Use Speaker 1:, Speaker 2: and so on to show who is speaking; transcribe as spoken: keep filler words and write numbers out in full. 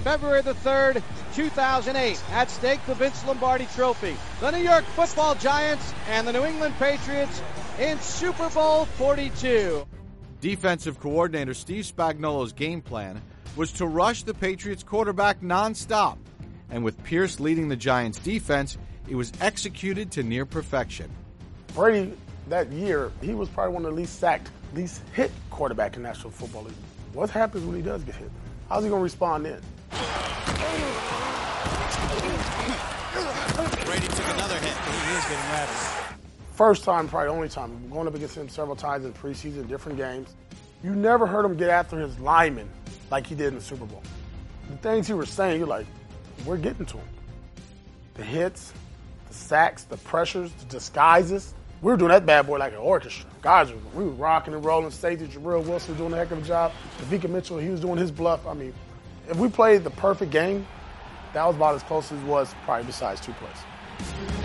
Speaker 1: February the third, two thousand eight. At stake, the Vince Lombardi Trophy. The New York Football Giants and the New England Patriots in Super Bowl forty-two.
Speaker 2: Defensive coordinator Steve Spagnuolo's game plan was to rush the Patriots quarterback nonstop. And with Pierce leading the Giants defense, it was executed to near perfection.
Speaker 3: Brady, that year, he was probably one of the least sacked, least hit quarterback in National Football League. What happens when he does get hit? How's he going to respond then?
Speaker 4: Brady took another hit. He is getting rattled.
Speaker 3: First time, probably only time. Going up against him several times in preseason, different games. You never heard him get after his linemen like he did in the Super Bowl. The things he was saying, you're like, we're getting to him. The hits, the sacks, the pressures, the disguises. We were doing that bad boy like an orchestra. Guys, we were rocking and rolling. Safety, Jarrell Wilson was doing a heck of a job. Davika Mitchell, he was doing his bluff. I mean, if we played the perfect game, that was about as close as it was probably besides two plays.